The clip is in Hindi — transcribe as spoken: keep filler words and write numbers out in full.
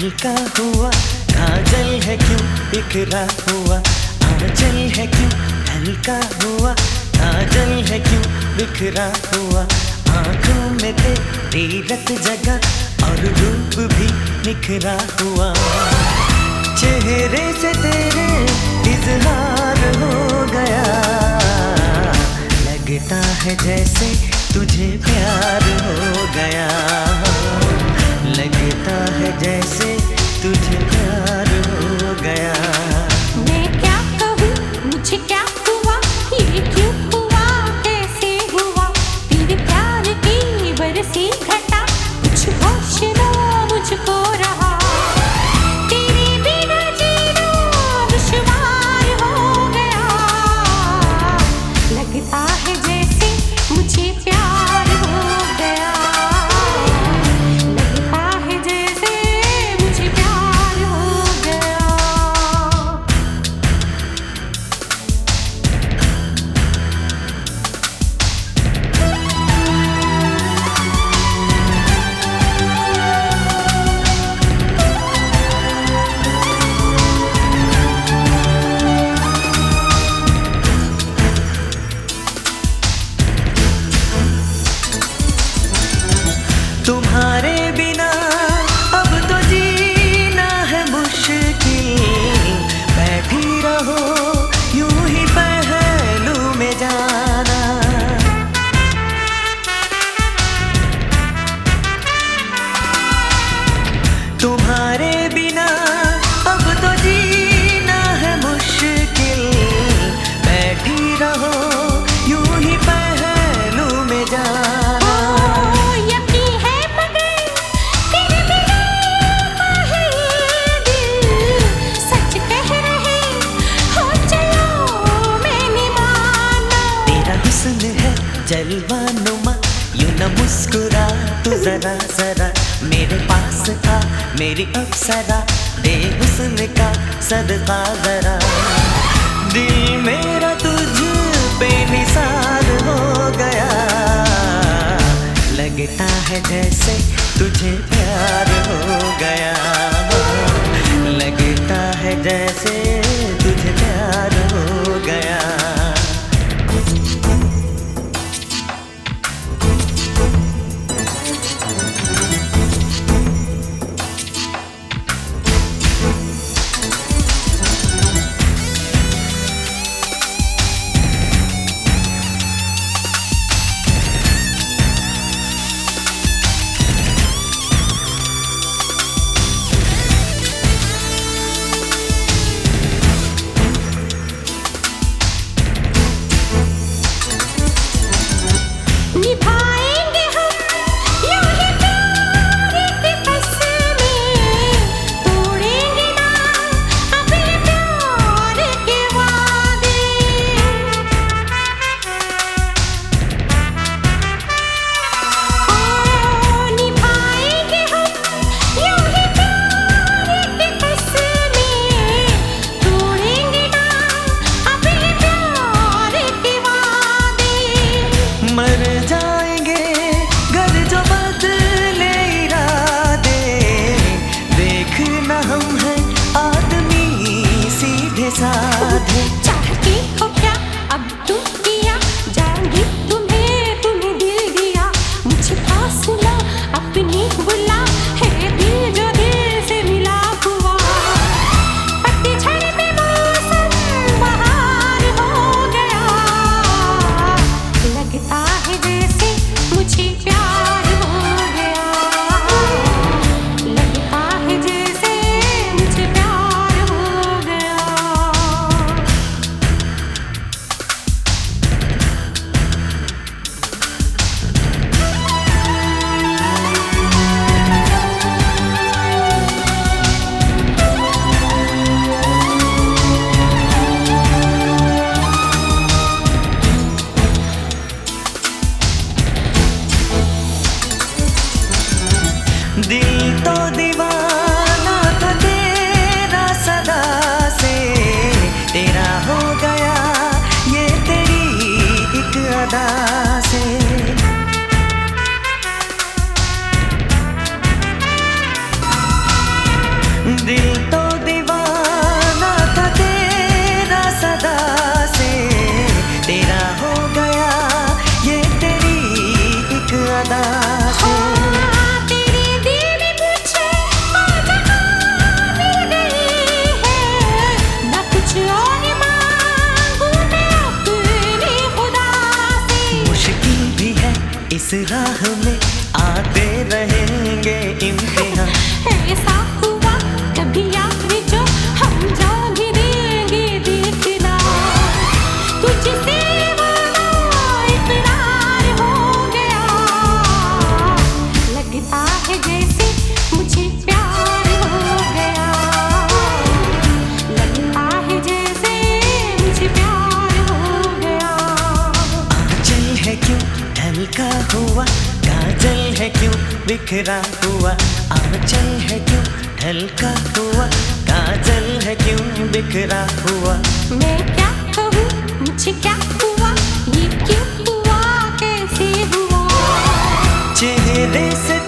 हल्का हुआ, काजल है क्यों बिखरा हुआ, आंचल है क्यों हल्का हुआ, काजल है क्यों बिखरा हुआ, आंखों में तेरी रत जगा और रूप भी निखरा हुआ, चेहरे से तेरे इजहार हो गया, लगता है जैसे तुझे प्यार हो गया, लगता है जैसे तुझे प्यार हो गया। मैं क्या कहूँ, मुझे क्या हुआ, ये क्यों हुआ, कैसे हुआ, तेरे प्यार की बरसी घटा, कुछ होश ना मुझको रहा, तेरे बिना जीना दुश्वार हो गया, लगता है जैसे मुझे प्यार हो गया, लगता है जैसे मुझे प्यार हो गया। तुम्हारे बिना अब तो जीना है मुश्किल, बैठी रहो यूं ही पहलू में जाना, तुम्हारे बिना अब तो जीना है मुश्किल, बैठी रहो यूं ही पहलू में जाना। जलवानुमा यूं न मुस्कुरा तू जरा जरा, मेरे पास आ मेरी अप्सरा, दे हुस्न का सदका जरा, दिल मेरा तुझ पे निसार हो गया, लगता है जैसे तुझे प्यार हो गया, लगता है जैसे तुझे प्यार हो गया। निभाएंगे हम यूं ही प्यार की कसमें, तोड़ेंगे ना अपने प्यार के वादे, ओ निभाएंगे हम यूं ही प्यार की कसमें, तोड़ेंगे ना अपने प्यार के वादे, मर जाएंगे घर जो बदले इरादे, देखना हम हैं आदमी सीधे साधे, चाहती हो क्या अब तुम किया, जाऊंगी तुम्हें तुम्हें दिल दिया, मुझे पास ला अपनी बुला, है दिल जो दिल से मिला हुआ, पतझड़ में मौसम बहार हो गया, लगता है जैसे मुझे प्यार हो गया, लगता है जैसे मुझे प्यार हो गया। दिल तो दीवाना था तेरा सदा से, तेरा हो गया ये तेरी एक अदा से, है क्यों बिखरा हुआ, आंचल है क्यों ढलका हुआ, काजल है क्यों बिखरा हुआ। मैं क्या कहूँ, मुझे क्या हुआ, ये क्यों हुआ, कैसे हुआ। चेहरे से